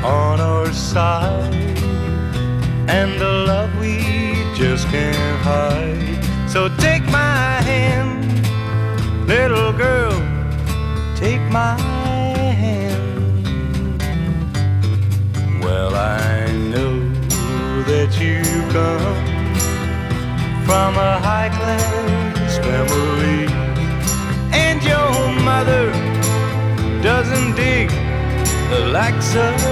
on our side, and the love we just can't hide. So take my hand, little girl, take my hand. Well, I know that you come from a high-class family, and your mother doesn't dig the likes of